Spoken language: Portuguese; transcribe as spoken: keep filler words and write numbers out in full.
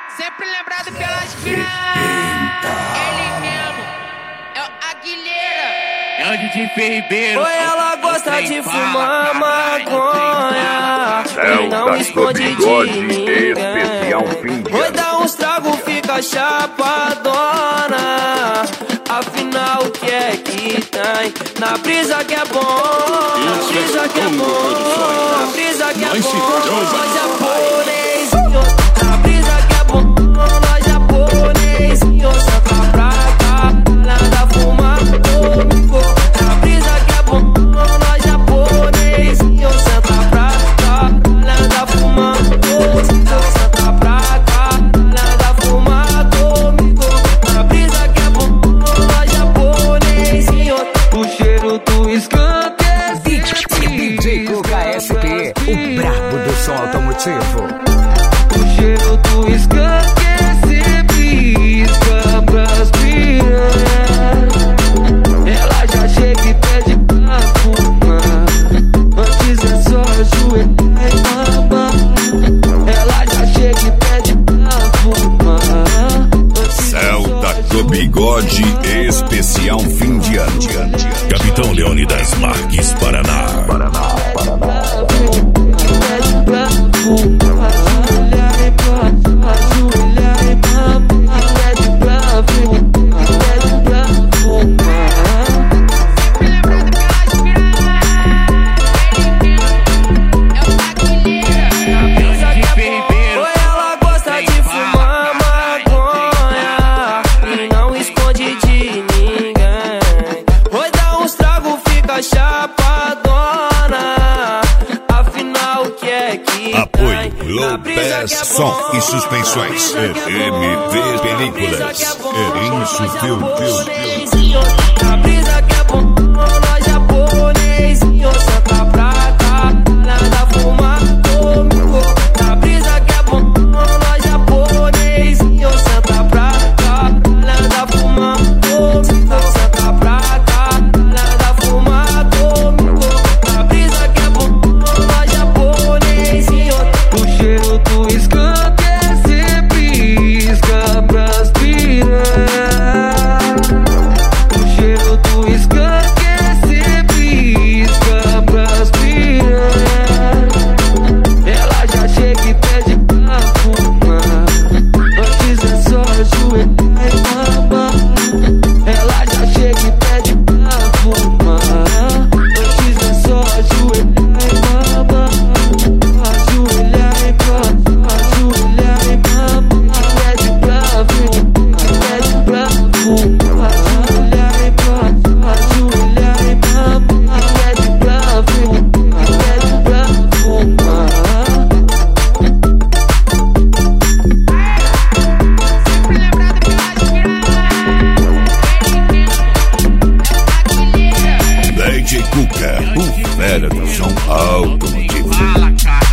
Sempre lembrado pelas piranhas. Ele mesmo é o Aguilera. É o D J Ferribeiro. Oi, ela gosta de fumar maconha e não esconde de ninguém. Oi, dá uns tragos, fica chapadona. Afinal, o que é que tem? Na brisa que é bom, na brisa que é bom, na brisa que é bom, nós japonesinho. Na brisa que é bom, nós japonesinho. Senta pra cá, nada fumar comigo. Na brisa que é bom, nós japonesinho. Senta pra cá, nada fumar comigo. Senta pra cá, nada fumar comigo. Na brisa que é bom, nós japonesinho. O cheiro do skunk é D J Cuca S P, o brabo do som automotivo. O cheiro do skunk é sempre isca pras piranhas. Ela já chega e pede pra fumar. Antes é só ajoelhar e mamar. Ela já chega e pede pra fumar. Celta do Bigode especial fim de ano. Capitão Leônidas Marques, Paraná. Paraná, Paraná. Pede pra fumar. Ajoelhar e mamar. Ajoelhar e mamar. Pede pra fumar. Pede pra fumar. Oi, ela gosta de fumar maconha e não esconde de ninguém. Oi, dá uns tragos, fica chapadona. Afinal, o que é que Apoio tem? Lopes Som e Suspensões. M V Películas. É isso, filme, filme. Na brisa que é bom, nós japonesinho. Senta pra cá, nada fumar comigo. Na brisa que é bom, nós japonesinho. Senta pra cá, nada fumar comigo. Senta pra cá, nada fumar comigo. Na brisa que é bom, nós japonesinho. O cheiro do skunk é sempre isca pras piranhas. O cheiro do skunk é sempre isca pras piranhas. Ela já chega e pede pra fumar. Antes é só ajoelhar e mamar. Ela já chega e pede pra fumar. Antes é só ajoelhar e mamar. Ajoelhar e mamar. Ajoelhar e mamar. Pede pra fumar. Pede pra fumar. Ajoelhar e mamar. Ajoelhar e mamar. Pede pra fumar. Pede pra fumar. D J Cuca, o fera do som automotivo. Fala, cara.